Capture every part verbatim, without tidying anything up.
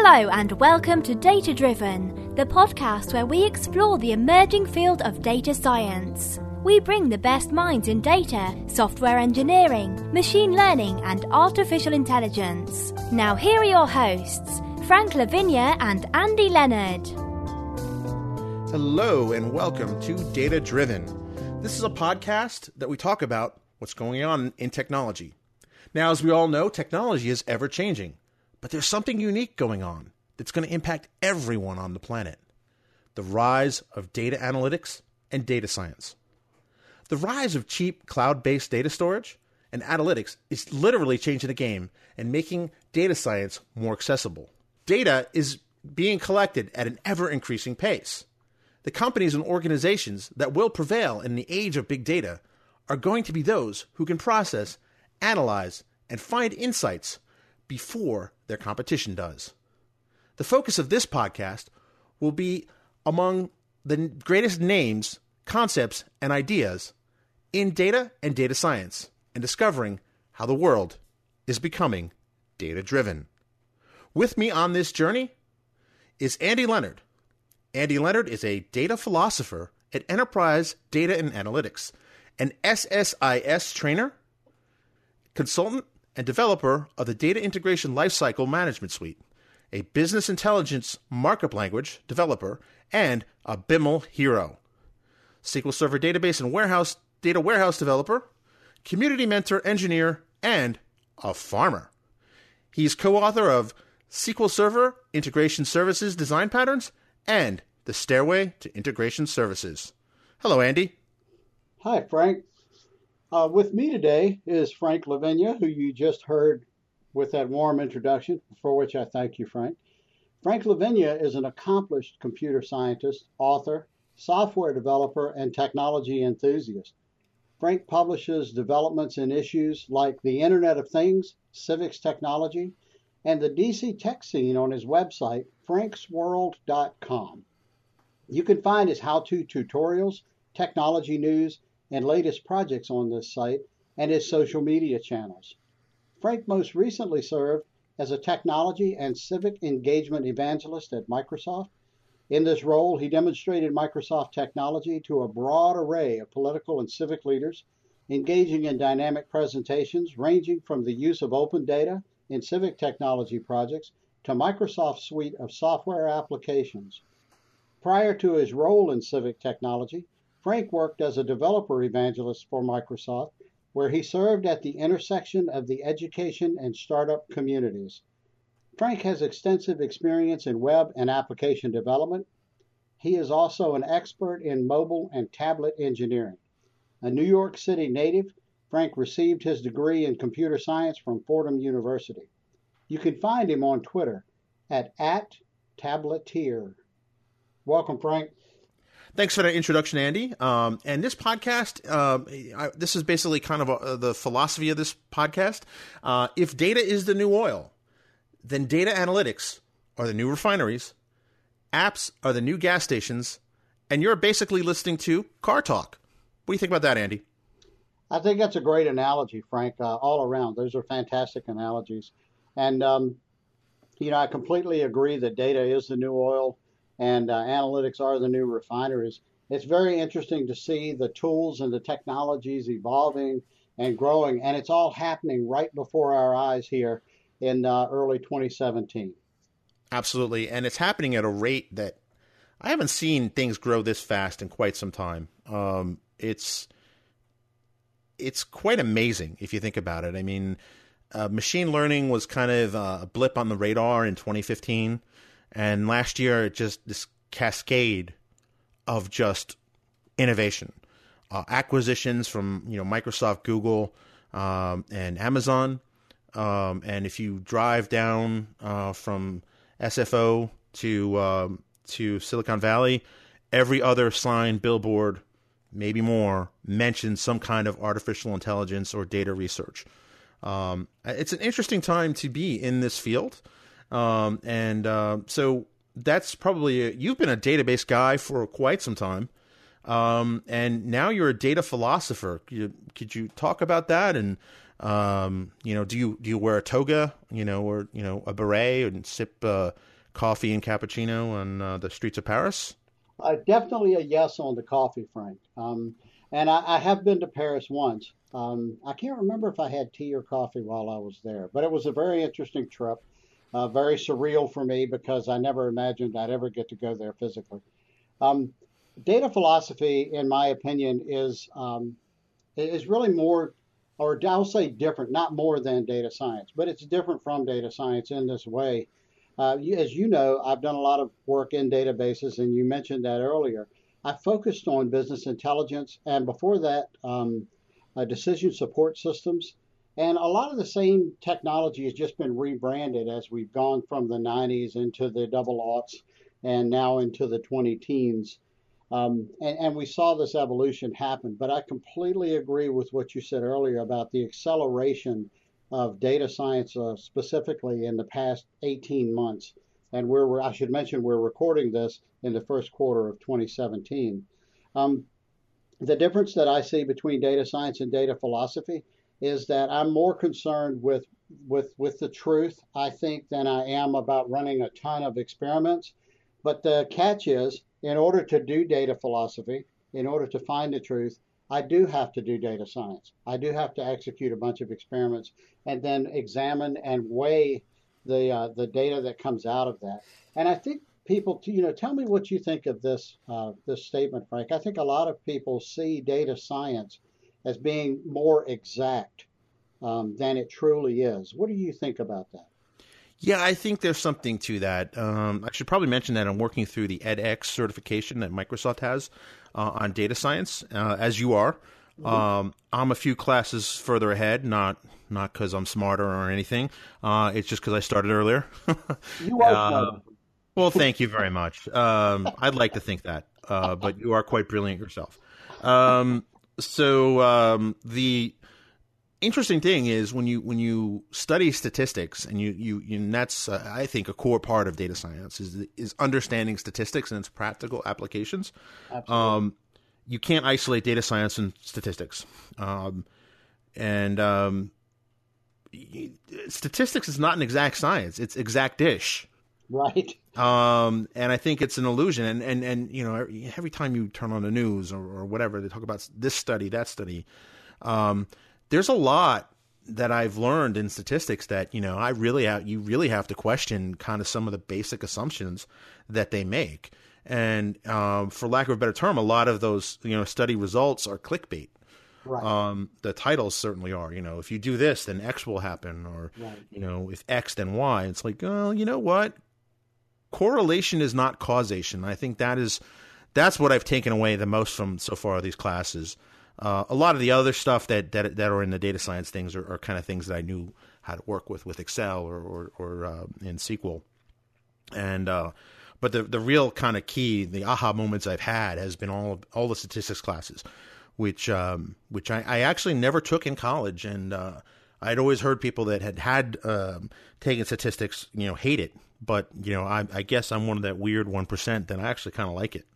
Hello and welcome to Data Driven, the podcast where we explore the emerging field of data science. We bring the best minds in data, software engineering, machine learning and artificial intelligence. Now here are your hosts, Frank Lavinia and Andy Leonard. Hello and welcome to Data Driven. This is a podcast that we talk about what's going on in technology. Now, as we all know, technology is ever changing. But there's something unique going on that's going to impact everyone on the planet. The rise of data analytics and data science. The rise of cheap cloud-based data storage and analytics is literally changing the game and making data science more accessible. Data is being collected at an ever-increasing pace. The companies and organizations that will prevail in the age of big data are going to be those who can process, analyze, and find insights before their competition does. The focus of this podcast will be among the greatest names, concepts, and ideas in data and data science, and discovering how the world is becoming data-driven. With me on this journey is Andy Leonard. Andy Leonard is a data philosopher at Enterprise Data and Analytics, an S S I S trainer, consultant, and developer of the Data Integration Lifecycle Management Suite, a business intelligence markup language developer, and a B I M L hero. S Q L Server database and warehouse data warehouse developer, community mentor engineer, and a farmer. He's co-author of S Q L Server Integration Services Design Patterns and The Stairway to Integration Services. Hello, Andy. Hi, Frank. Uh, with me today is Frank Lavinia, who you just heard with that warm introduction, for which I thank you, Frank. Frank Lavinia is an accomplished computer scientist, author, software developer, and technology enthusiast. Frank publishes developments in issues like the Internet of Things, civics technology, and the D C tech scene on his website, franks world dot com. You can find his how-to tutorials, technology news, and latest projects on this site and his social media channels. Frank most recently served as a technology and civic engagement evangelist at Microsoft. In this role, he demonstrated Microsoft technology to a broad array of political and civic leaders, engaging in dynamic presentations ranging from the use of open data in civic technology projects to Microsoft's suite of software applications. Prior to his role in civic technology, Frank worked as a developer evangelist for Microsoft, where he served at the intersection of the education and startup communities. Frank has extensive experience in web and application development. He is also an expert in mobile and tablet engineering. A New York City native, Frank received his degree in computer science from Fordham University. You can find him on Twitter at, at tableteer. Welcome, Frank. Thanks for that introduction, Andy. Um, and this podcast, uh, I, this is basically kind of a, the philosophy of this podcast. Uh, if data is the new oil, then data analytics are the new refineries, apps are the new gas stations, and you're basically listening to Car Talk. What do you think about that, Andy? I think that's a great analogy, Frank, uh, all around. Those are fantastic analogies. And, um, you know, I completely agree that data is the new oil. And uh, analytics are the new refineries. It's very interesting to see the tools and the technologies evolving and growing, and it's all happening right before our eyes here in uh, early twenty seventeen. Absolutely, and it's happening at a rate that I haven't seen things grow this fast in quite some time. Um, it's it's quite amazing if you think about it. I mean, uh, machine learning was kind of a blip on the radar in twenty fifteen. And last year, it just this cascade of just innovation, uh, acquisitions from you know Microsoft, Google, um, and Amazon. Um, and if you drive down uh, from S F O to um, to Silicon Valley, every other sign, billboard, maybe more, mentions some kind of artificial intelligence or data research. Um, it's an interesting time to be in this field. Um, and, uh, so that's probably, a, you've been a database guy for quite some time. Um, and now you're a data philosopher. Could you, could you talk about that? And, um, you know, do you, do you wear a toga, you know, or, you know, a beret and sip, uh, coffee and cappuccino on uh, the streets of Paris? Uh, definitely a yes on the coffee, Frank. Um, and I, I have been to Paris once. Um, I can't remember if I had tea or coffee while I was there, but it was a very interesting trip, uh, very surreal for me because I never imagined I'd ever get to go there physically. Um, data philosophy, in my opinion, is um, is really more, or I'll say different, not more than data science, but it's different from data science in this way. Uh, you, as you know, I've done a lot of work in databases, and you mentioned that earlier. I focused on business intelligence, and before that, um, uh, decision support systems. And a lot of the same technology has just been rebranded as we've gone from the nineties into the double aughts and now into the twenty teens. Um, and, and we saw this evolution happen. But I completely agree with what you said earlier about the acceleration of data science, uh, specifically in the past eighteen months. And we're, I should mention, we're recording this in the first quarter of twenty seventeen. Um, the difference that I see between data science and data philosophy is that I'm more concerned with, with, with the truth, I think, than I am about running a ton of experiments. But the catch is, in order to do data philosophy, in order to find the truth, I do have to do data science. I do have to execute a bunch of experiments and then examine and weigh the uh, the data that comes out of that. And I think people, you know, tell me what you think of this uh, this statement, Frank. I think a lot of people see data science as being more exact um, than it truly is. What do you think about that? Yeah, I think there's something to that. Um, I should probably mention that I'm working through the edX certification that Microsoft has uh, on data science, uh, as you are. Mm-hmm. Um, I'm a few classes further ahead, not not because I'm smarter or anything. Uh, it's just because I started earlier. You are uh, smart. Well, thank you very much. Um, I'd like to think that, uh, but you are quite brilliant yourself. Um, so um, the interesting thing is when you when you study statistics, and you you, you and that's uh, I think a core part of data science is is understanding statistics and its practical applications. Absolutely. Um, you can't isolate data science and statistics, um, and um, statistics is not an exact science; it's exact-ish. Right. Um, and I think it's an illusion. And, and, and you know, every, every time you turn on the news or, or whatever, they talk about this study, that study. Um, there's a lot that I've learned in statistics that, you know, I really have, you really have to question kind of some of the basic assumptions that they make. And um, for lack of a better term, a lot of those, you know, study results are clickbait. Right. Um, the titles certainly are, you know, if you do this, then X will happen, or, Right. you know, if X, then Y. It's like, oh, you know what? Correlation is not causation. I think that is, that's what I've taken away the most from so far of these classes. Uh, a lot of the other stuff that, that, that are in the data science things are, are kind of things that I knew how to work with, with Excel or, or, or uh, in S Q L. And, uh, but the, the real kind of key, the aha moments I've had has been all, all the statistics classes, which um, which I, I actually never took in college, and uh, I'd always heard people that had had um, taken statistics, you know, hate it. But you know, I, I guess I'm one of that weird one percent that I actually kind of like it.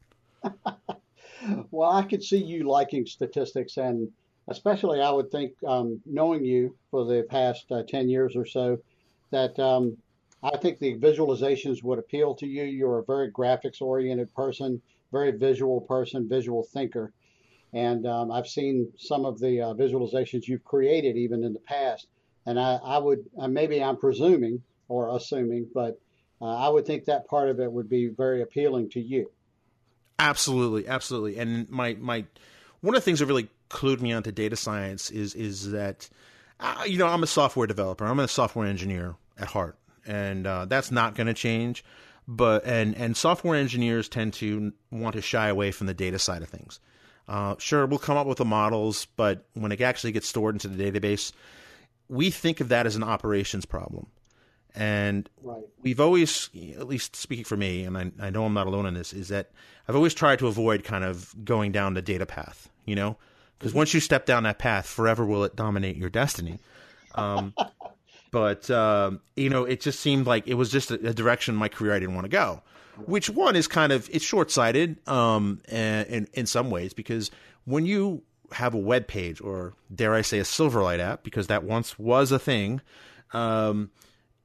Well, I could see you liking statistics, and especially I would think, um, knowing you for the past uh, ten years or so, that um, I think the visualizations would appeal to you. You're a very graphics-oriented person, very visual person, visual thinker. And um, I've seen some of the uh, visualizations you've created even in the past. And I, I would, uh, maybe I'm presuming or assuming, but uh, I would think that part of it would be very appealing to you. Absolutely, absolutely. And my, my one of the things that really clued me onto data science is is that, uh, you know, I'm a software developer. I'm a software engineer at heart. And uh, that's not going to change. But and, and software engineers tend to want to shy away from the data side of things. Uh, sure, we'll come up with the models, but when it actually gets stored into the database, we think of that as an operations problem. And right. We've always, at least speaking for me, and I, I know I'm not alone in this, is that I've always tried to avoid kind of going down the data path, you know? Because once you step down that path, forever will it dominate your destiny. Um, but, um, you know, it just seemed like it was just a, a direction in my career I didn't want to go. Which one is kind of, it's short-sighted um, in, in some ways, because when you have a web page, or dare I say a Silverlight app, because that once was a thing, um,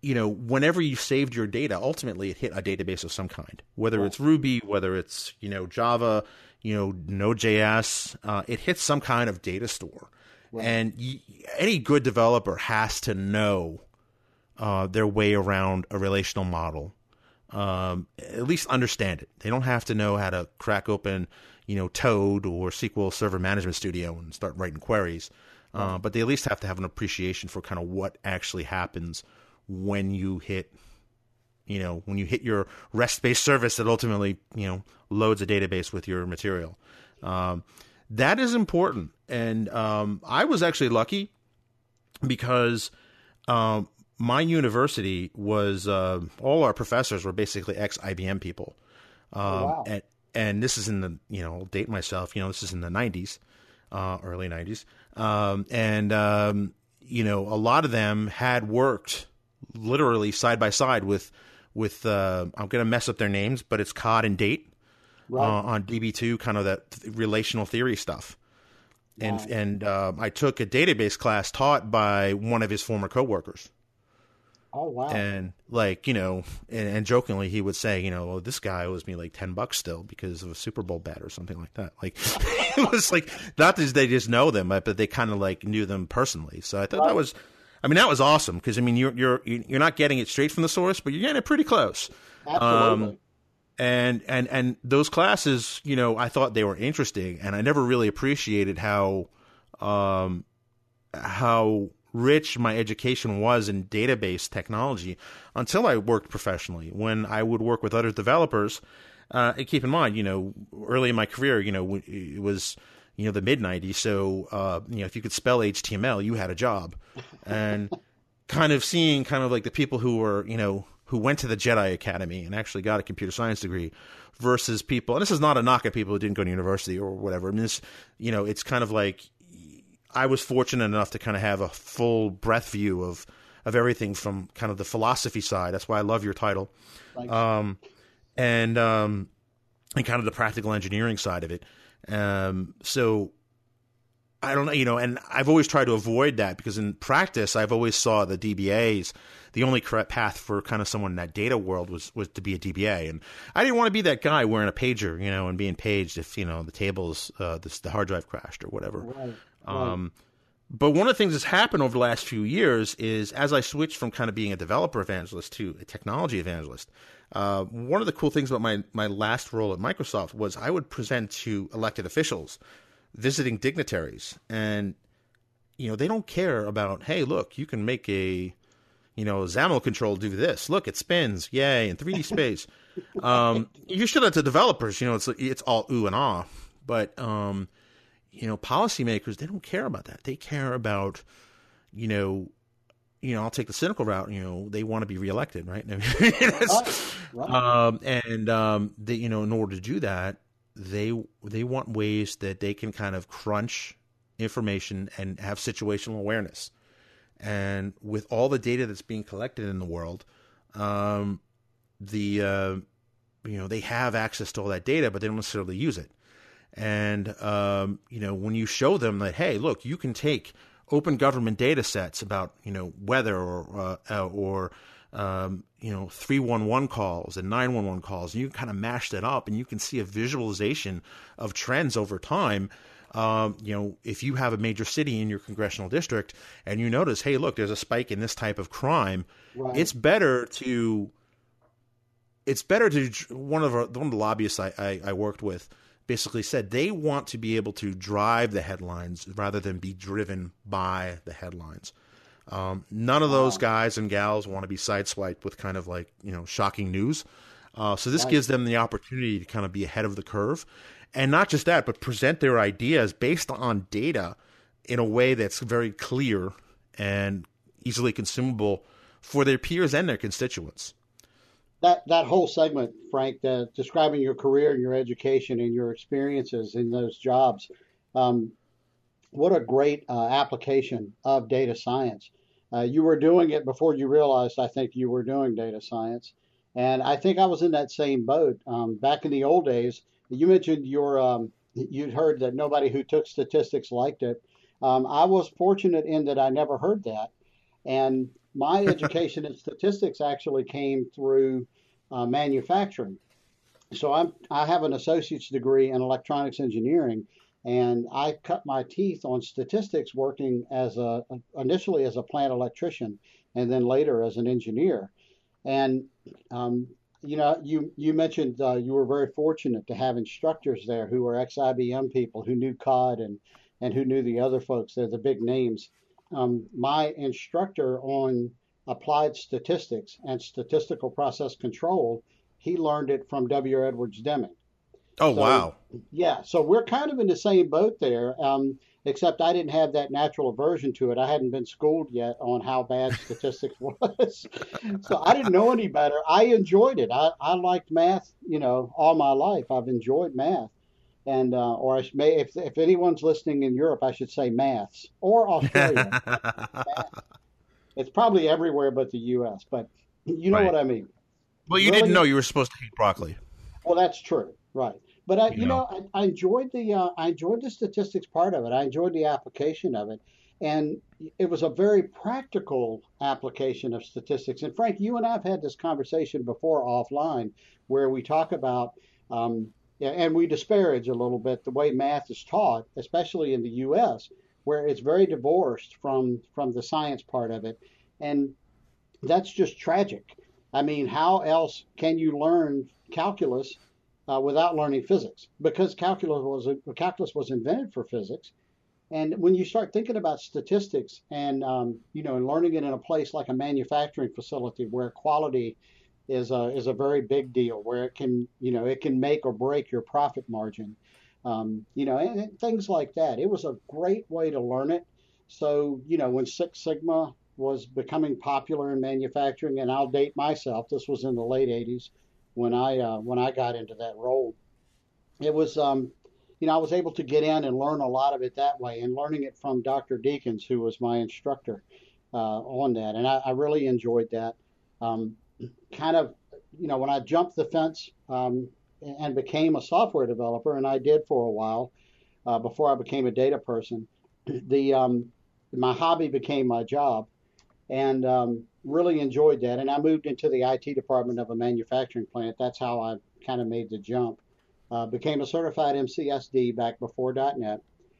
you know, whenever you saved your data, ultimately it hit a database of some kind, whether right. it's Ruby, whether it's, you know, Java, you know, Node.js, uh, it hits some kind of data store. Right. And y- any good developer has to know uh, their way around a relational model, um, at least understand it. They don't have to know how to crack open, you know, Toad or S Q L Server Management Studio and start writing queries. Uh, but they at least have to have an appreciation for kind of what actually happens when you hit, you know, when you hit your REST-based service that ultimately, you know, loads a database with your material. Um, that is important. And um, I was actually lucky because um, my university was, uh, all our professors were basically ex-I B M people. Um, oh, wow. and, and this is in the, you know, I'll date myself, you know, this is in the nineties, uh, early nineties. Um, and, um, you know, a lot of them had worked literally side by side with, with, uh, I'm going to mess up their names, but it's Cod and Date, right. uh, on D B two, kind of that th- relational theory stuff. And, wow. and, uh, I took a database class taught by one of his former coworkers. Oh, wow. And like, you know, and, and jokingly he would say, you know, oh, this guy owes me like ten bucks still because of a Super Bowl bet or something like that. Like it was like, not that they just know them, but they kind of like knew them personally. So I thought right. that was, I mean, that was awesome. Cause I mean, you're, you're, you're not getting it straight from the source, but you're getting it pretty close. Absolutely. Um, and, and, and those classes, you know, I thought they were interesting and I never really appreciated how, um, how, rich my education was in database technology until I worked professionally. When I would work with other developers, uh, and keep in mind, you know, early in my career, you know, it was, you know, the mid nineties. So, uh, you know, if you could spell H T M L, you had a job. And kind of seeing kind of like the people who were, you know, who went to the Jedi Academy and actually got a computer science degree versus people, and this is not a knock at people who didn't go to university or whatever. I mean, this, you know, it's kind of like, I was fortunate enough to kind of have a full breadth view of, of everything from kind of the philosophy side. That's why I love your title. Um, and, um, and kind of the practical engineering side of it. Um, so I don't know, you know, and I've always tried to avoid that because in practice, I've always saw the D B As, the only correct path for kind of someone in that data world was, was to be a D B A. And I didn't want to be that guy wearing a pager, you know, and being paged if, you know, the tables, uh, the, the hard drive crashed or whatever. Right. Um, but one of the things that's happened over the last few years is as I switched from kind of being a developer evangelist to a technology evangelist, uh, one of the cool things about my, my last role at Microsoft was I would present to elected officials, visiting dignitaries, and, you know, they don't care about, hey, look, you can make a, you know, XAML control do this. Look, it spins. Yay. In three D space. um, you should have to developers, you know, it's, it's all ooh and ah, but, um, you know, policymakers, they don't care about that. They care about, you know, you know, I'll take the cynical route. You know, they want to be reelected, right? right, right. Um, and um, they, you know, in order to do that, they they want ways that they can kind of crunch information and have situational awareness. And with all the data that's being collected in the world, um, the uh, you know, they have access to all that data, but they don't necessarily use it. And, um, you know, when you show them that, hey, look, you can take open government data sets about, you know, weather or, uh, or, um, you know, three one one calls and nine one one calls, and you can kind of mash that up and you can see a visualization of trends over time. Um, you know, if you have a major city in your congressional district and you notice, hey, look, there's a spike in this type of crime, right. it's better to, it's better to, one of our, one of the lobbyists I, I, I worked with, basically said they want to be able to drive the headlines rather than be driven by the headlines. Um, none of those guys and gals want to be sideswiped with kind of like, you know, shocking news. Uh, so this right. gives them the opportunity to kind of be ahead of the curve. And not just that, but present their ideas based on data in a way that's very clear and easily consumable for their peers and their constituents. That that whole segment, Frank, the, describing your career, your education, and your experiences in those jobs, um, what a great uh, application of data science. Uh, you were doing it before you realized, I think, you were doing data science. And I think I was in that same boat. Um, back in the old days, you mentioned your, um, you'd heard that nobody who took statistics liked it. Um, I was fortunate in that I never heard that. And My education in statistics actually came through uh, manufacturing. So I'm I have an associate's degree in electronics engineering, and I cut my teeth on statistics working as a initially as a plant electrician, and then later as an engineer. And um, you know, you you mentioned uh, you were very fortunate to have instructors there who were ex I B M people who knew C O D and and who knew the other folks. They're the big names. Um, my instructor on applied statistics and statistical process control, he learned it from W. Edwards Deming. Oh, So, wow. yeah, so we're kind of in the same boat there, um, except I didn't have that natural aversion to it. I hadn't been schooled yet on how bad statistics was. So I didn't know any better. I enjoyed it. I, I liked math, you know, all my life. I've enjoyed math. And, uh, or I sh- may, if, if anyone's listening in Europe, I should say maths or Australia. Math. It's probably everywhere but the U S, but you know Right. what I mean. Well, you Really, didn't know you were supposed to hate broccoli. well, that's true, right? But I, You you know. know, I, I enjoyed the uh, I enjoyed the statistics part of it. I enjoyed the application of it, and it was a very practical application of statistics. And Frank, you and I've had this conversation before offline, where we talk about um, yeah, and we disparage a little bit the way math is taught, especially in the U S, where it's very divorced from from the science part of it, and that's just tragic. I mean, how else can you learn calculus uh, without learning physics? Because calculus was calculus was invented for physics. And when you start thinking about statistics and um, you know, and learning it in a place like a manufacturing facility where quality is a is a very big deal, where it can you know it can make or break your profit margin, um, you know, and, and things like that. It was a great way to learn it. So you know, when Six Sigma was becoming popular in manufacturing, and I'll date myself. This was in the late eighties when I uh, when I got into that role. It was um, you know I was able to get in and learn a lot of it that way, and learning it from Doctor Deakins, who was my instructor uh, on that, and I, I really enjoyed that. Um, kind of you know when I jumped the fence um, and became a software developer, and I did for a while uh, before I became a data person. The um, my hobby became my job, and um, really enjoyed that. And I moved into the I T department of a manufacturing plant. That's how I kind of made the jump. Uh, became a certified M C S D back before .NET,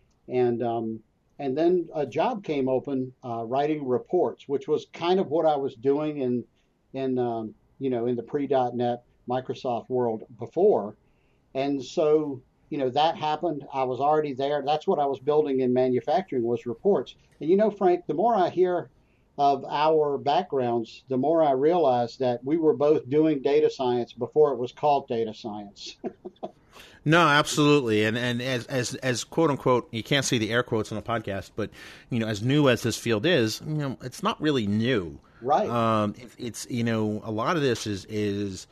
and um, and then a job came open uh, writing reports, which was kind of what I was doing in in um, you know in the pre.NET Microsoft world before. And so you know that happened. I was already there. That's what I was building in manufacturing was reports. And you know, Frank, the more I hear of our backgrounds, the more I realize that we were both doing data science before it was called data science. No, absolutely. And and as as as quote unquote, you can't see the air quotes on the podcast, but you know, as new as this field is, you know, it's not really new. Right. Um, it, it's you know, a lot of this is is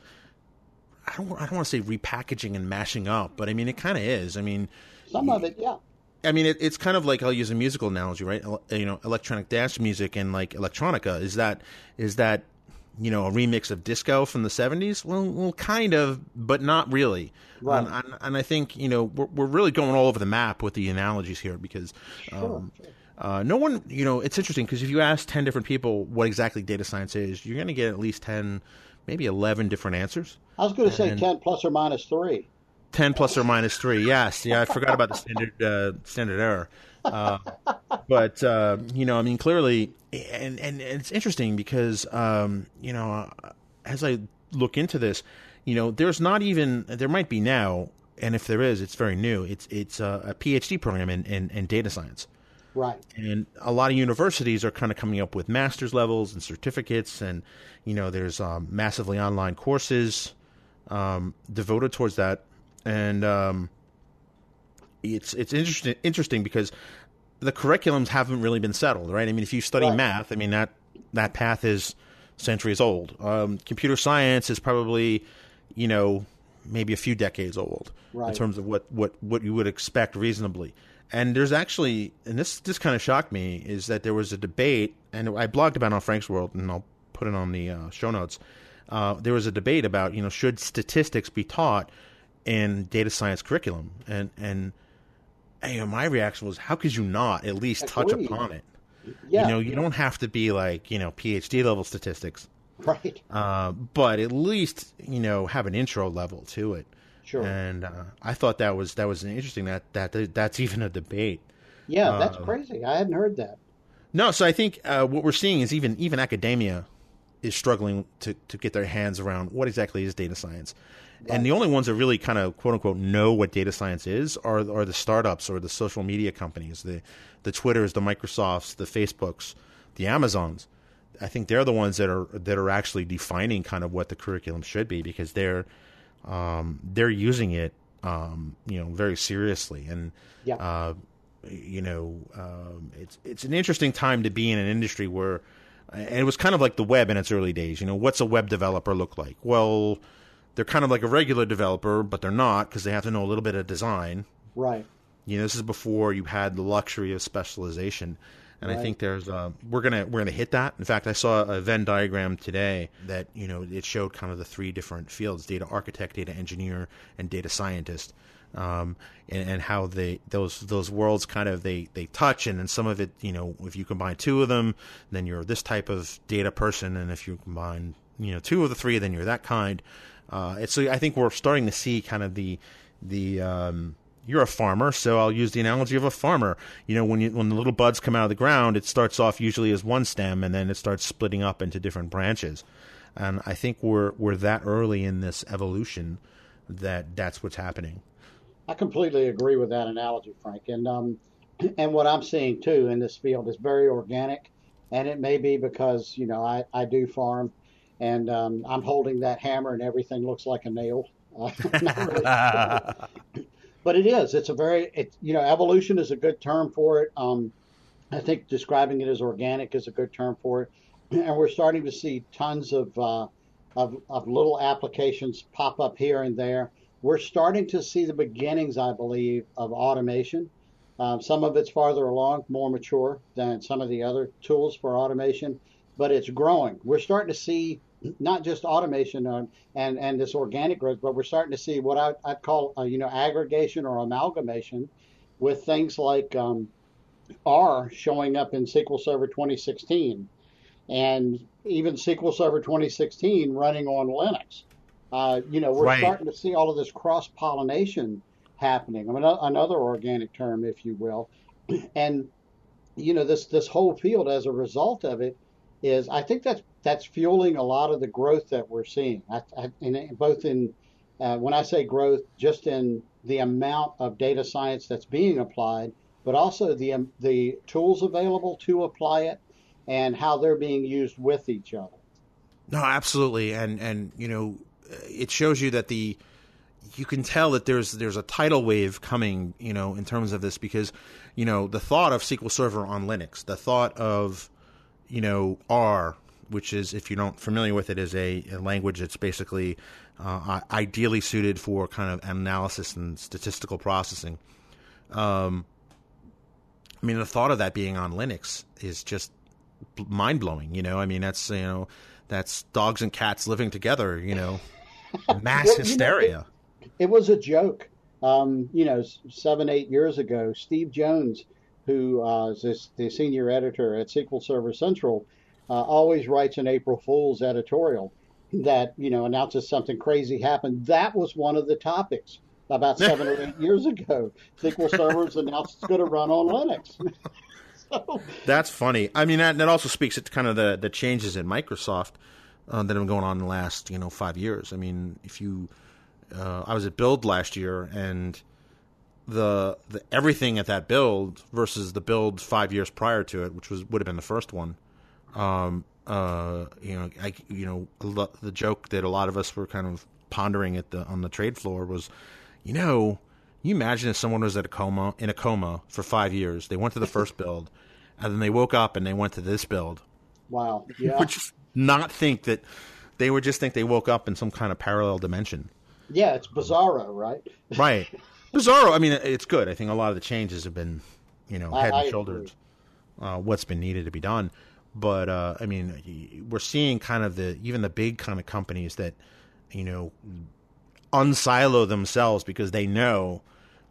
I don't I don't want to say repackaging and mashing up, but I mean it kind of is. I mean, Some of it, yeah. I mean, it, it's kind of like, I'll use a musical analogy, right? El- You know, electronic dance music and like electronica. Is that is that you know a remix of disco from the seventies? Well, well, kind of, but not really. Right. And, and, and I think you know we're we're really going all over the map with the analogies here because um, Sure. uh, no one, you know, it's interesting because if you ask ten different people what exactly data science is, you're going to get at least ten, maybe eleven different answers. I was going to say And- ten plus or minus three. Ten plus or minus three. Yes, yeah, I forgot about the standard uh, standard error. Uh, but uh, you know, I mean, clearly, and and it's interesting because um, you know, as I look into this, you know, there's not even there might be now, and if there is, it's very new. It's it's a, a PhD program in, in in data science. Right. And a lot of universities are kind of coming up with master's levels and certificates, and you know, there's um, massively online courses um, devoted towards that. And um, it's it's interesting interesting because the curriculums haven't really been settled, right? I mean, if you study Right. math, I mean that that path is centuries old. Um, computer science is probably, you know, maybe a few decades old Right. in terms of what, what, what you would expect reasonably. And there's actually, and this this kind of shocked me, is that there was a debate, and I blogged about it on Frank's World, and I'll put it on the uh, show notes. Uh, there was a debate about, you know, should statistics be taught in data science curriculum, and and you know, my reaction was, how could you not at least touch Agreed. upon it? Yeah. You know, you don't have to be like, you know, PhD level statistics. Right. Uh, but at least, you know, have an intro level to it. Sure. And uh, I thought that was that was interesting that that that's even a debate. Yeah, that's Uh, crazy. I hadn't heard that. No, so I think uh, what we're seeing is even even academia is struggling to, to get their hands around what exactly is data science. Right. And the only ones that really kind of quote unquote know what data science is are are the startups or the social media companies, the the Twitters, the Microsofts, the Facebooks, the Amazons. I think they're the ones that are that are actually defining kind of what the curriculum should be, because they're um, they're using it um, you know very seriously. And Yeah. uh, you know um, it's it's an interesting time to be in an industry where, and it was kind of like the web in its early days. You know, what's a web developer look like? Well, they're kind of like a regular developer, but they're not, because they have to know a little bit of design. Right. You know, this is before you had the luxury of specialization. And Right. I think there's uh, we're gonna we're gonna hit that. In fact, I saw a Venn diagram today that, you know, it showed kind of the three different fields: data architect, data engineer, and data scientist, um, and, and how they those those worlds kind of they, they touch. And then some of it, you know, if you combine two of them, then you're this type of data person, and if you combine, you know, two of the three, then you're that kind. Uh, it's so I think we're starting to see kind of the the um, you're a farmer, so I'll use the analogy of a farmer. You know, when you when the little buds come out of the ground, it starts off usually as one stem, and then it starts splitting up into different branches. And I think we're we're that early in this evolution that that's what's happening. I completely agree with that analogy, Frank. And um, and what I'm seeing too in this field is very organic, and it may be because, you know, I, I do farm, and um, I'm holding that hammer and everything looks like a nail. Uh, not really. But it is. It's a very, it, you know, evolution is a good term for it. Um, I think describing it as organic is a good term for it. And we're starting to see tons of, uh, of, of little applications pop up here and there. We're starting to see the beginnings, I believe, of automation. Um, some of it's farther along, more mature than some of the other tools for automation, but it's growing. We're starting to see not just automation uh, and and this organic growth, but we're starting to see what I, I'd call uh, you know aggregation or amalgamation, with things like um, R showing up in S Q L Server twenty sixteen, and even S Q L Server twenty sixteen running on Linux. Uh, you know, we're Right. starting to see all of this cross pollination happening. I mean, a- another organic term, if you will, and you know this this whole field as a result of it is, I think that's that's fueling a lot of the growth that we're seeing. I, I, in, both in uh, when I say growth, just in the amount of data science that's being applied, but also the um, the tools available to apply it and how they're being used with each other. No, absolutely, and and you know, it shows you that the you can tell that there's there's a tidal wave coming, you know, in terms of this, because, you know, the thought of S Q L Server on Linux, the thought of, you know, R, which is, if you're not familiar with it, is a, a language that's basically uh, ideally suited for kind of analysis and statistical processing. Um, I mean, the thought of that being on Linux is just mind blowing. You know, I mean, that's, you know, that's dogs and cats living together. You know, mass Well, you know, hysteria. it, it was a joke. Um, you know, s- seven, eight years ago, Steve Jones, who uh, is this, the senior editor at S Q L Server Central, uh, always writes an April Fool's editorial that, you know, announces something crazy happened. That was one of the topics about seven or eight years ago. S Q L Server's announced it's going to run on Linux. so, That's funny. I mean, that, that also speaks to kind of the, the changes in Microsoft uh, that have been going on in the last, you know, five years. I mean, if you, uh, I was at Build last year, and the the everything at that Build versus the Build five years prior to it, which was would have been the first one. Um, uh, you know, I, you know, a lo- the joke that a lot of us were kind of pondering at the on the trade floor was, you know, you imagine if someone was at a coma in a coma for five years, they went to the first Build, and then they woke up and they went to this Build. wow. Yeah. Would just not think that they would just think they woke up in some kind of parallel dimension. Yeah, it's bizarro, right? Right. Bizarro. I mean, it's good. I think a lot of the changes have been, you know, I- head I and shoulders uh, what's been needed to be done. But uh, I mean, we're seeing kind of the even the big kind of companies that, you know, unsilo themselves because they know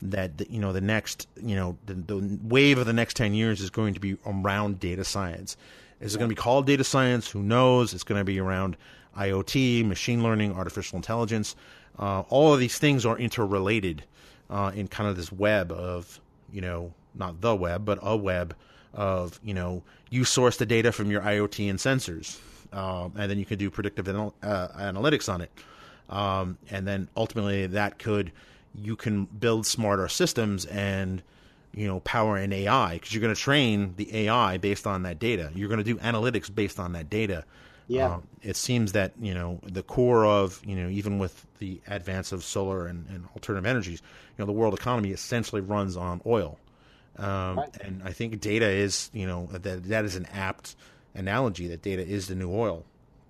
that the, you know the next you know the, the wave of the next ten years is going to be around data science. Is it going to be called data science? Who knows? It's going to be around IoT, machine learning, artificial intelligence. Uh, all of these things are interrelated uh, in kind of this web of, you know, not the web, but a web of, you know, you source the data from your IoT and sensors, um, and then you can do predictive anal- uh, analytics on it. Um, and then ultimately that could, you can build smarter systems and, you know, power an A I, because you're going to train the A I based on that data. You're going to do analytics based on that data. Yeah. Um, it seems that, you know, the core of, you know, even with the advance of solar and, and alternative energies, you know, the world economy essentially runs on oil. Um, right. And I think data is, you know, that that is an apt analogy, that data is the new oil.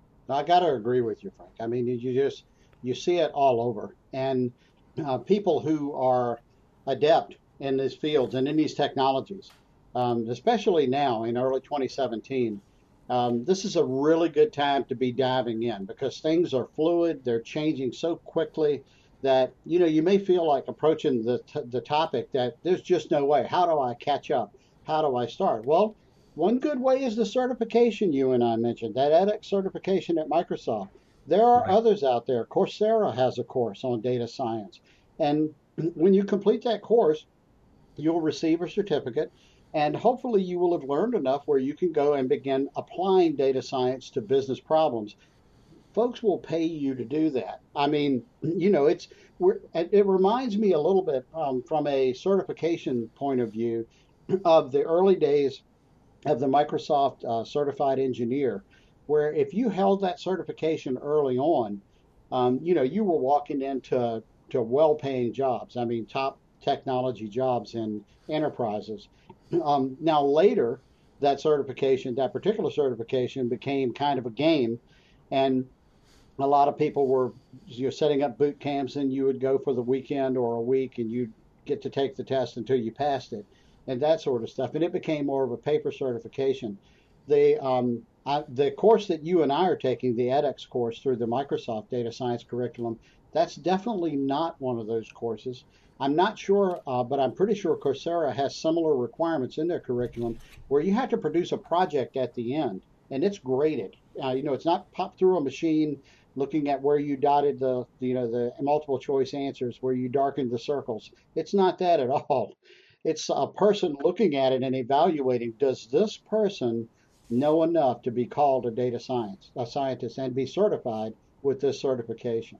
I got to agree with you, Frank. I mean, you just, you see it all over. And uh, people who are adept in these fields and in these technologies, um, especially now in early twenty seventeen, Um, this is a really good time to be diving in, because things are fluid. They're changing so quickly that, you know, you may feel like approaching the, t- the topic that there's just no way. How do I catch up? How do I start? Well, one good way is the certification you and I mentioned, that edX certification at Microsoft. There are Right. others out there. Coursera has a course on data science. And when you complete that course, you'll receive a certificate. And hopefully you will have learned enough where you can go and begin applying data science to business problems. Folks will pay you to do that. I mean, you know, it's we're, it reminds me a little bit um, from a certification point of view of the early days of the Microsoft uh, Certified Engineer, where if you held that certification early on, um, you know, you were walking into to well-paying jobs. I mean, top technology jobs in enterprises. Um, now later, that certification, that particular certification, became kind of a game, and a lot of people were you're setting up boot camps, and you would go for the weekend or a week, and you'd get to take the test until you passed it, and that sort of stuff. And it became more of a paper certification. The um, I, the course that you and I are taking, the edX course through the Microsoft Data Science curriculum, that's definitely not one of those courses. I'm not sure, uh, but I'm pretty sure Coursera has similar requirements in their curriculum where you have to produce a project at the end, and it's graded. Uh, you know, it's not popped through a machine looking at where you dotted the, you know, the multiple choice answers, where you darkened the circles. It's not that at all. It's a person looking at it and evaluating, does this person know enough to be called a data science, a scientist, and be certified with this certification?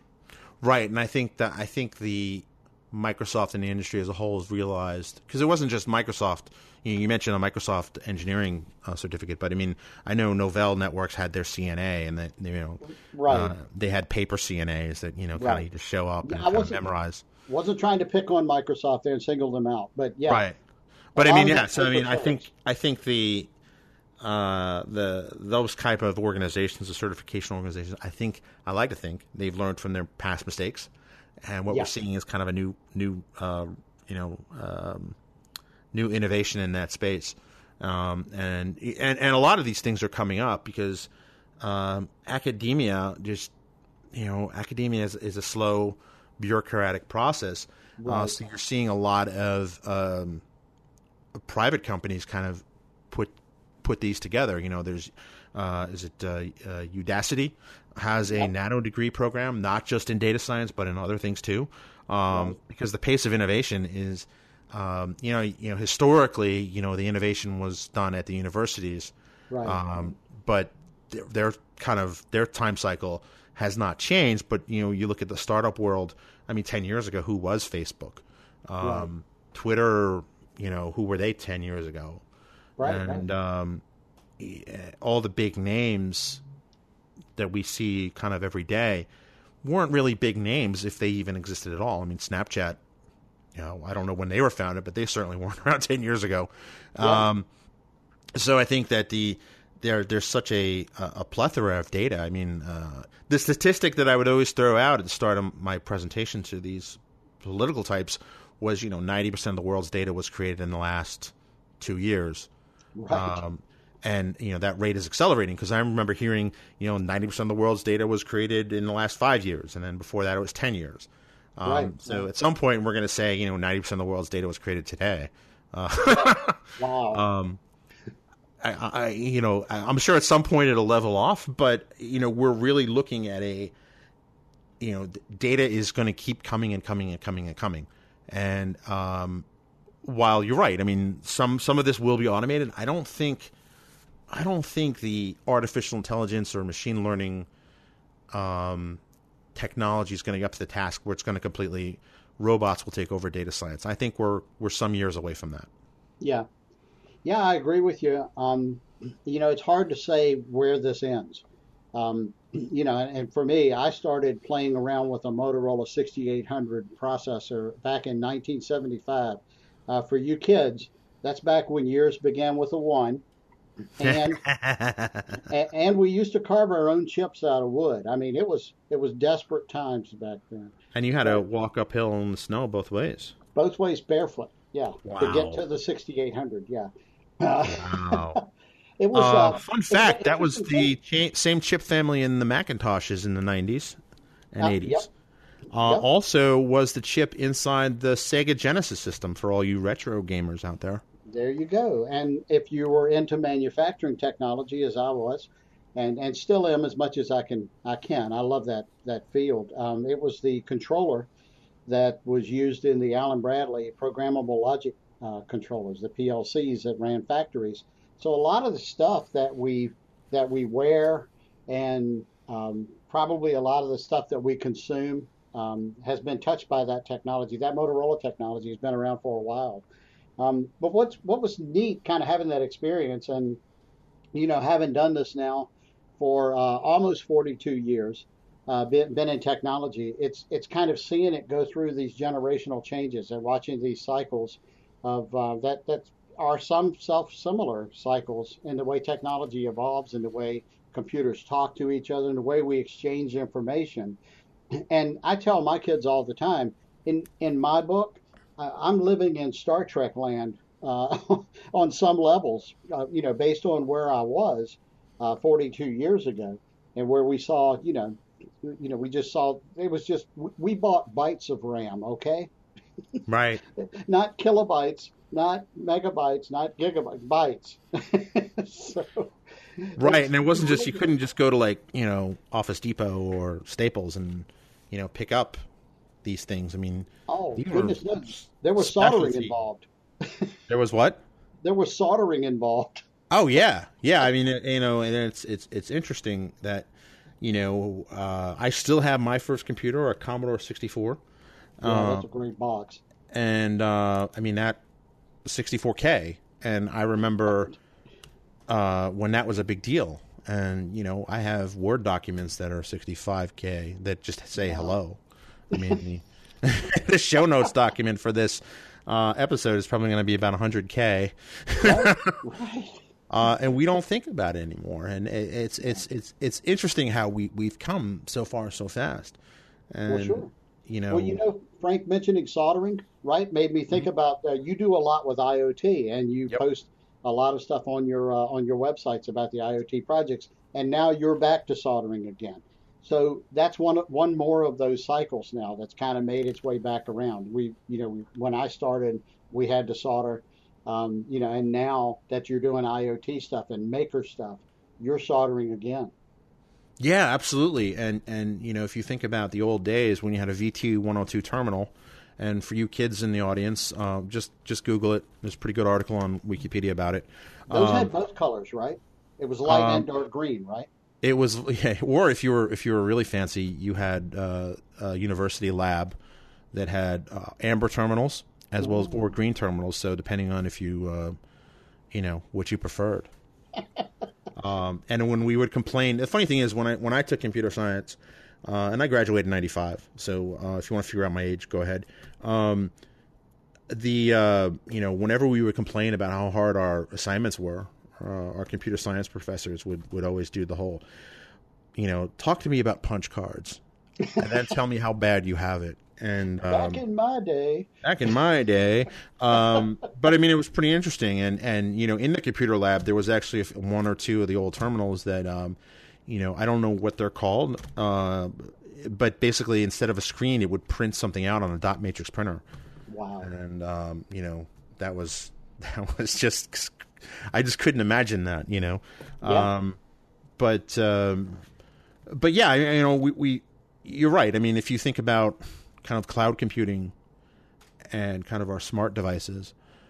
Right, and I think that I think the Microsoft and the industry as a whole has realized, because it wasn't just Microsoft. You know, you mentioned a Microsoft engineering uh, certificate, but I mean, I know Novell Networks had their C N A, and that, you know, right. uh, they had paper C N As that, you know, kind right. of just show up and I kind of wasn't, memorize. Wasn't trying to pick on Microsoft there and single them out, but yeah, right. But I mean, yeah. So I mean, I think I think the uh, the those type of organizations, the certification organizations, I think I like to think they've learned from their past mistakes. And what yeah. we're seeing is kind of a new, new, uh, you know, um, new innovation in that space, um, and and and a lot of these things are coming up because um, academia just, you know, academia is, is a slow, bureaucratic process. Right. Uh, so you're seeing a lot of um, private companies kind of put put these together. You know, there's uh, is it uh, uh, Udacity has a yep. nano degree program, not just in data science, but in other things too, um, right. because the pace of innovation is, um, you know, you know, historically, you know, the innovation was done at the universities, right. um, but their, their kind of their time cycle has not changed. But you know, you look at the startup world. I mean, ten years ago, who was Facebook? Um, right. Twitter, you know, who were they ten years ago? Right. And right. Um, all the big names that we see kind of every day weren't really big names if they even existed at all. I mean, Snapchat, you know, I don't know when they were founded, but they certainly weren't around ten years ago. Yeah. Um, so I think that the there there's such a a plethora of data. I mean, uh, the statistic that I would always throw out at the start of my presentation to these political types was, you know, ninety percent of the world's data was created in the last two years. Right. Um, And, you know, that rate is accelerating because I remember hearing, you know, ninety percent of the world's data was created in the last five years. And then before that, it was ten years. Um, right. So right. at some point, we're going to say, you know, ninety percent of the world's data was created today. Uh, wow. Um, I, I, you know, I'm sure at some point it'll level off, but you know, we're really looking at a, you know, data is going to keep coming and coming and coming and coming, and um, while you're right, I mean, some some of this will be automated. I don't think, I don't think the artificial intelligence or machine learning, um, technology is going to get up to the task where it's going to completely robots will take over data science. I think we're we're some years away from that. Yeah. Yeah, I agree with you. Um, you know, it's hard to say where this ends. Um, you know, and for me, I started playing around with a Motorola sixty-eight hundred processor back in nineteen seventy-five. Uh, for you kids, that's back when years began with a one. And and we used to carve our own chips out of wood. I mean, it was it was desperate times back then. And you had to walk uphill in the snow both ways. Both ways barefoot, yeah, wow. to get to the sixty-eight hundred, yeah. Wow. It was uh, uh, fun fact. That was the cha- same chip family in the Macintoshes in the nineties and uh, eighties. Yep. Uh, Yep. Also, was the chip inside the Sega Genesis system for all you retro gamers out there. There you go. And if you were into manufacturing technology, as I was, and, and still am as much as I can, I can. I love that that field. Um, it was the controller that was used in the Allen Bradley programmable logic uh, controllers, the P L Cs that ran factories. So a lot of the stuff that we that we wear and um, probably a lot of the stuff that we consume um, has been touched by that technology. That Motorola technology has been around for a while. Um, but what's what was neat, kind of having that experience, and you know, having done this now for uh, almost forty-two years, uh, been, been in technology. It's it's kind of seeing it go through these generational changes and watching these cycles of uh, that that are some self similar cycles in the way technology evolves, in the way computers talk to each other, in the way we exchange information. And I tell my kids all the time, in in my book, I'm living in Star Trek land uh, on some levels, uh, you know, based on where I was uh, forty-two years ago, and where we saw, you know, you know, we just saw it was just we bought bytes of RAM, okay, Right. not kilobytes, not megabytes, not gigabytes, bytes. so, Right, and it wasn't just you couldn't just go to like you know Office Depot or Staples and you know pick up these things. I mean, oh these goodness were knows, there was soldering specialty. involved. There was what? There was soldering involved. Oh yeah, yeah. I mean, it, you know, and it's it's it's interesting that you know uh, I still have my first computer, a Commodore sixty-four. Yeah, uh, that's a great box. And uh, I mean that sixty-four K, and I remember uh, when that was a big deal. And you know, I have Word documents that are sixty-five K that just say Wow. hello. I mean, the, the show notes document for this uh, episode is probably going to be about one hundred K. Right, right. Uh, and we don't think about it anymore, and it, it's it's it's it's interesting how we we've come so far so fast. And, Well, sure. You know, Well, you know, Frank mentioning soldering, right, made me think about uh, you do a lot with IoT, and you Yep. post a lot of stuff on your uh, on your websites about the IoT projects, and now you're back to soldering again. So that's one one more of those cycles now that's kind of made its way back around. We, you know, we, when I started, we had to solder, um, you know, and now that you're doing IoT stuff and maker stuff, you're soldering again. yeah, absolutely. And and you know, if you think about the old days when you had a V T one oh two terminal, and for you kids in the audience, uh, just just Google it. There's a pretty good article on Wikipedia about it. Those Um, had both colors, right? It was light um, and dark green, right? It was, yeah, or if you were if you were really fancy, you had uh, a university lab that had uh, amber terminals as well as or green terminals. So depending on if you, uh, you know, what you preferred. um, and when we would complain, the funny thing is when I when I took computer science, uh, and I graduated in ninety-five. So uh, if you want to figure out my age, go ahead. Um, the uh, you know whenever we would complain about how hard our assignments were. Uh, our computer science professors would, would always do the whole, you know, talk to me about punch cards and then tell me how bad you have it. And um, Back in my day. back in my day, um, but I mean, it was pretty interesting. And, and, you know, in the computer lab, there was actually one or two of the old terminals that, um, you know, I don't know what they're called. Uh, but basically instead of a screen, it would print something out on a dot matrix printer. Wow. And, um, you know, that was, that was just, I just couldn't imagine that, you know? Yeah. Um, but, um, but yeah, you know, we, we, you're right. I mean, if you think about kind of cloud computing and kind of our smart devices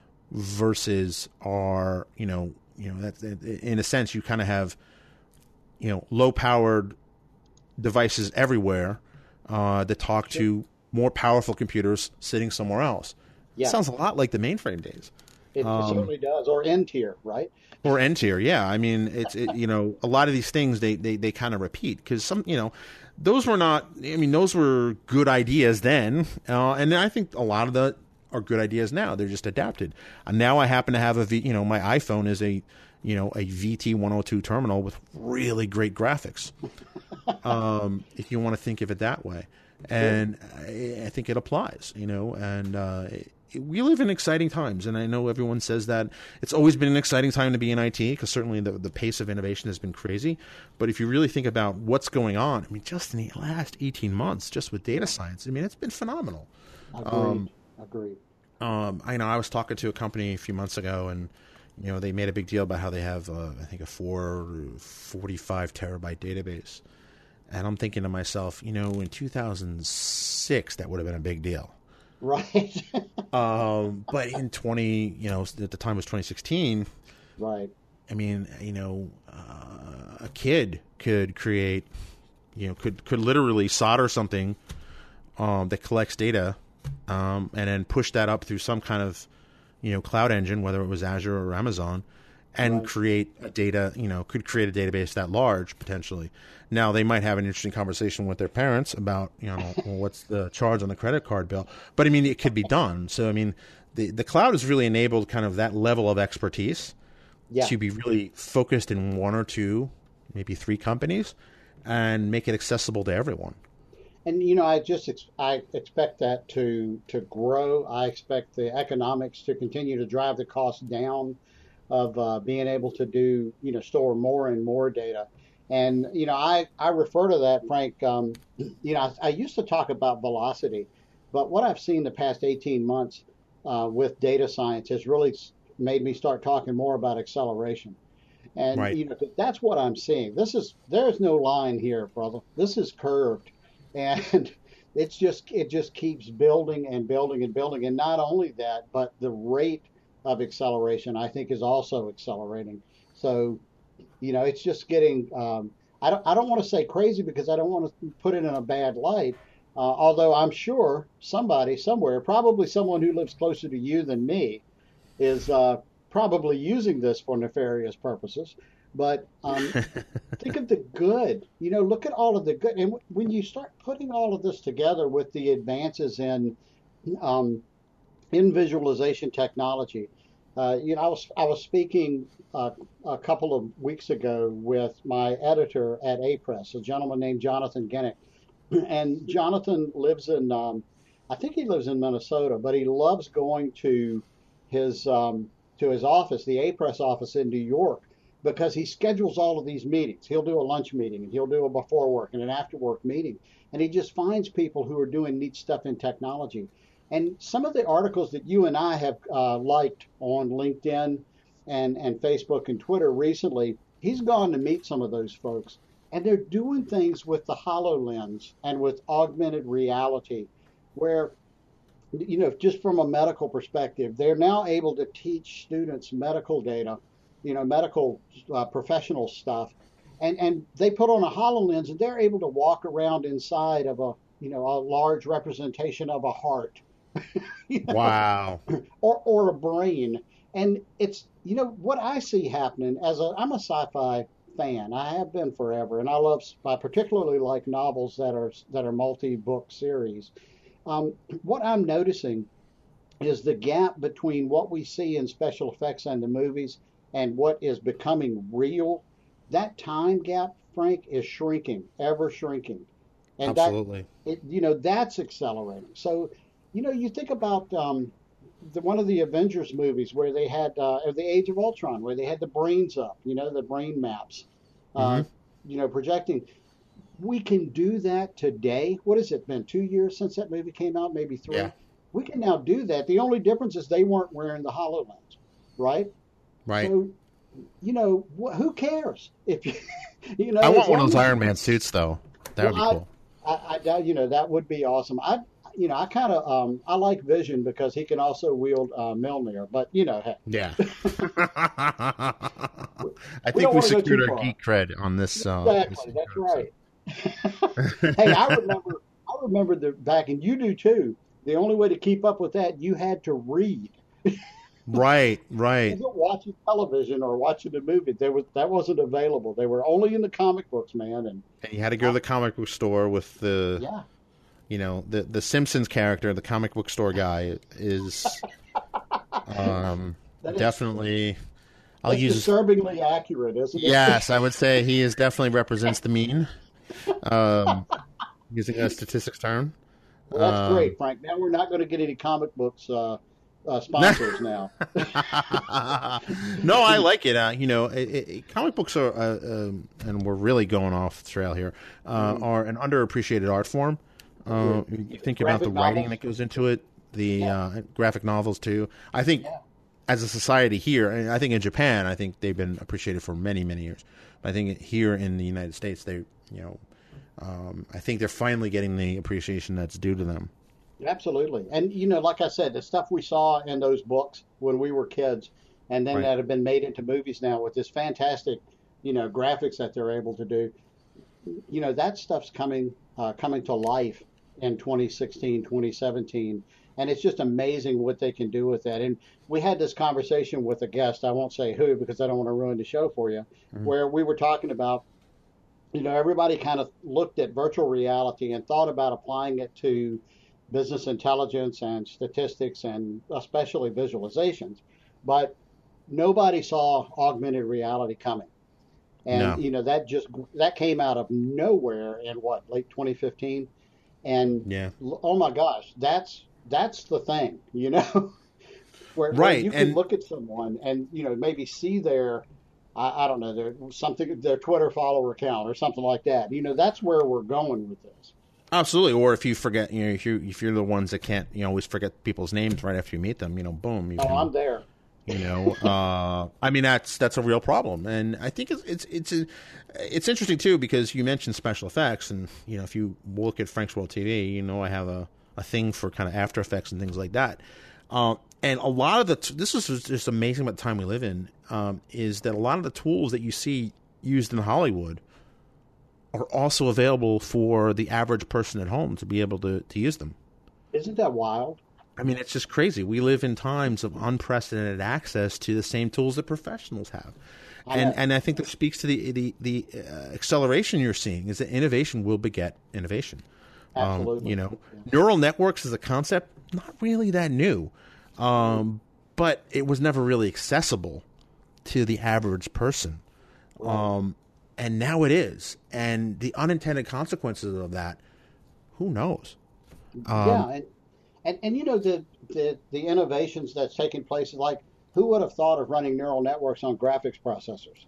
versus our, you know, you know, that in a sense you kind of have, you know, low powered devices everywhere uh, that talk sure. to more powerful computers sitting somewhere else. Yeah. It sounds a lot like the mainframe days. It, um, it certainly does. Or N-tier, right? Or N-tier, yeah. I mean, it's, it, you know, a lot of these things, they, they, they kind of repeat because some, you know, those were not, I mean, those were good ideas then. Uh, and I think a lot of the are good ideas now. They're just adapted. And now I happen to have a, v, you know, my iPhone is a, you know, a V T one oh two terminal with really great graphics. um, if you want to think of it that way. And I, I think it applies, you know, and uh, it, we live in exciting times. And I know everyone says that it's always been an exciting time to be in I T because certainly the, the pace of innovation has been crazy. But if you really think about what's going on, I mean, just in the last eighteen months, just with data science, I mean, it's been phenomenal. Agreed. Um, Agreed. Um, I know I was talking to a company a few months ago, and you know they made a big deal about how they have, uh, I think, a four forty-five terabyte database, and I'm thinking to myself, you know, in two thousand six that would have been a big deal, right? um, but in twenty, you know, at the time it was twenty sixteen, right? I mean, you know, uh, a kid could create, you know, could could literally solder something um, that collects data. Um, and then push that up through some kind of, you know, cloud engine, whether it was Azure or Amazon, and right. create a data, you know, could create a database that large potentially. Now they might have an interesting conversation with their parents about, you know, well, what's the charge on the credit card bill. But I mean, it could be done. So I mean, the the cloud has really enabled kind of that level of expertise yeah. to be really focused in one or two, maybe three companies, and make it accessible to everyone. And, you know, I just ex- I expect that to to grow. I expect the economics to continue to drive the cost down of uh, being able to do, you know, store more and more data. And, you know, I, I refer to that, Frank, um, you know, I, I used to talk about velocity, but what I've seen the past eighteen months uh, with data science has really made me start talking more about acceleration. And, right. you know, that's what I'm seeing. This is, there's no line here, brother. This is curved. And it's just it just keeps building and building and building. And not only that, but the rate of acceleration, I think, is also accelerating. So, you know, it's just getting, um, I don't I don't want to say crazy because I don't want to put it in a bad light. Uh, although I'm sure somebody somewhere, probably someone who lives closer to you than me, is uh, probably using this for nefarious purposes. But um, think of the good. You know, look at all of the good. And when you start putting all of this together with the advances in um, in visualization technology, uh, you know, I was I was speaking uh, a couple of weeks ago with my editor at A-Press, a gentleman named Jonathan Gennick, and Jonathan lives in um, I think he lives in Minnesota, but he loves going to his um, to his office, the A-Press office in New York, because he schedules all of these meetings. He'll do a lunch meeting, and he'll do a before work and an after work meeting. And he just finds people who are doing neat stuff in technology. And some of the articles that you and I have uh, liked on LinkedIn and, and Facebook and Twitter recently, he's gone to meet some of those folks. And they're doing things with the HoloLens and with augmented reality where, you know, just from a medical perspective, they're now able to teach students medical data, you know, medical uh, professional stuff, and and they put on a HoloLens and they're able to walk around inside of a, you know, a large representation of a heart, you know, wow, or or a brain, and it's, you know, what I see happening as a I'm a sci-fi fan. I have been forever, and I love I particularly like novels that are that are multi-book series. Um, what I'm noticing is the gap between what we see in special effects and the movies and what is becoming real. That time gap, Frank, is shrinking, ever shrinking. And absolutely. That, it, you know, that's accelerating. So, you know, you think about um, the, one of the Avengers movies where they had, uh, or the Age of Ultron, where they had the brains up, you know, the brain maps, uh, mm-hmm. you know, projecting. we can do that today. What has it been? Two years since that movie came out, maybe three. Yeah. We can now do that. The only difference is they weren't wearing the HoloLens, right? Right. So, you know, wh- who cares if you, you know? I want as one of long those as- Iron Man suits, though. That would be Well, cool. I, I doubt, you know, that would be awesome. I, you know, I kind of, um, I like Vision because he can also wield uh, Mjolnir. But you know, heck, Yeah. I We think don't we wanna go secured too our far. geek cred on this. Uh, exactly, this that's right. Hey, I remember, I remember the back, and you do too. The only way to keep up with that, you had to read. Right, You right. wasn't watching television or watching a movie. There was that wasn't available. They were only in the comic books, man. And And you had to go to the comic book store with the, yeah, you know, the the Simpsons character, the comic book store guy is um, That is- definitely. I'll that's use. disturbingly accurate, isn't it? Yes, I would say he is definitely represents the mean. Um, using a statistics term. Well, that's Um, great, Frank. Now we're not going to get any comic books uh, uh, sponsors now. No, I like it. Uh, you know, it, it, comic books are, uh, um, and we're really going off the trail here, uh, Mm-hmm. are an underappreciated art form. Uh, you think about the Graphic writing novels. that goes into it, the Yeah. uh, graphic novels too. I think, Yeah. as a society here, and I think in Japan, I think they've been appreciated for many, many years. But I think here in the United States, they, you know, um, I think they're finally getting the appreciation that's due to them. Absolutely. And, you know, like I said, the stuff we saw in those books when we were kids, and then Right. that have been made into movies now with this fantastic, you know, graphics that they're able to do, you know, that stuff's coming uh, coming to life in twenty sixteen, twenty seventeen. And it's just amazing what they can do with that. And we had this conversation with a guest, I won't say who because I don't want to ruin the show for you, where we were talking about, you know, everybody kind of looked at virtual reality and thought about applying it to business intelligence and statistics and especially visualizations. But nobody saw augmented reality coming. And, No. you know, that just, that came out of nowhere in what, late twenty fifteen? And, Yeah. l- oh my gosh, that's, that's the thing, you know, where, where Right, you can and- look at someone and, you know, maybe see their, I, I don't know, their something, their Twitter follower account or something like that. You know, that's where we're going with this. Absolutely. Or if you forget, you know, if you if you're the ones that can't, you know, always forget people's names right after you meet them, you know, boom, you Oh, can, I'm there. you know, uh, I mean that's that's a real problem, and I think it's it's it's a, it's interesting too because you mentioned special effects, and you know, if you look at Frank's World T V, you know, I have a, a thing for kind of After Effects and things like that. Uh, and a lot of the t- this is just amazing about the time we live in um, is that a lot of the tools that you see used in Hollywood are also available for the average person at home to be able to, to use them. Isn't that wild? I mean, it's just crazy. We live in times of unprecedented access to the same tools that professionals have. I And know. and I think that speaks to the the, the uh, acceleration you're seeing is that innovation will beget innovation. Um, Absolutely. you know, neural networks as a concept, not really that new, um, but it was never really accessible to the average person. Um, and now it is. And the unintended consequences of that, who knows? Um, yeah, and, and and you know the, the the innovations that's taking place, like who would have thought of running neural networks on graphics processors?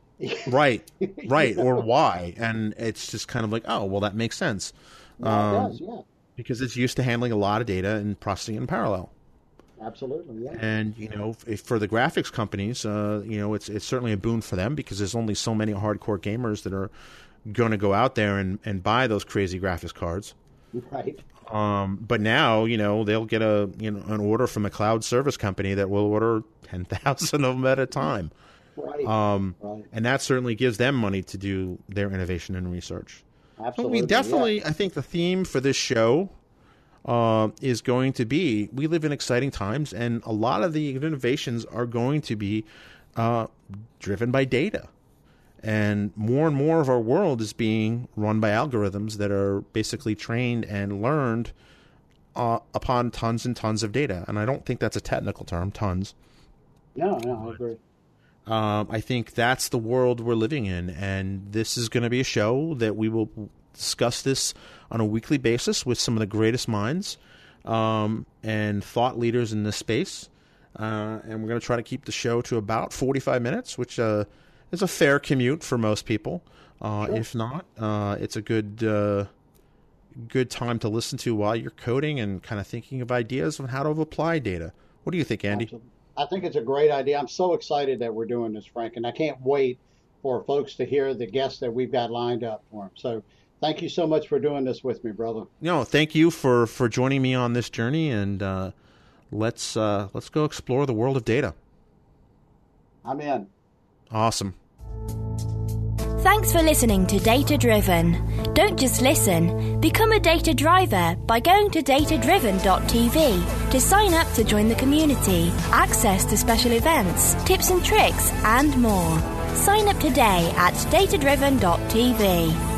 Right, right, or why? And it's just kind of like, oh, well, that makes sense. Yeah, it Um, does, yeah, because it's used to handling a lot of data and processing it in parallel. absolutely, yeah. And you know, if, for the graphics companies, uh, you know, it's it's certainly a boon for them because there's only so many hardcore gamers that are going to go out there and, and buy those crazy graphics cards. Right. Um, but now, you know, they'll get a you know an order from a cloud service company that will order ten thousand of them at a time. Right. Um, right. and that certainly gives them money to do their innovation and research. So Absolutely. we definitely, yeah. I think the theme for this show uh, is going to be, we live in exciting times, and a lot of the innovations are going to be uh, driven by data. And more and more of our world is being run by algorithms that are basically trained and learned uh, upon tons and tons of data. And I don't think that's a technical term, tons. No, no, I agree. Um, I think that's the world we're living in, and this is going to be a show that we will discuss this on a weekly basis with some of the greatest minds um, and thought leaders in this space. Uh, and we're going to try to keep the show to about forty-five minutes, which uh, is a fair commute for most people. Uh, Sure. If not, uh, it's a good uh, good time to listen to while you're coding and kind of thinking of ideas on how to apply data. What do you think, Andy? Absolutely. I think it's a great idea. I'm so excited that we're doing this, Frank, and I can't wait for folks to hear the guests that we've got lined up for them. So thank you so much for doing this with me, brother. No, thank you for, for joining me on this journey, and uh, let's uh, let's go explore the world of data. I'm in. Awesome. Thanks for listening to Data Driven. Don't just listen. Become a data driver by going to data driven dot t v to sign up to join the community, access to special events, tips and tricks, and more. Sign up today at data driven dot t v.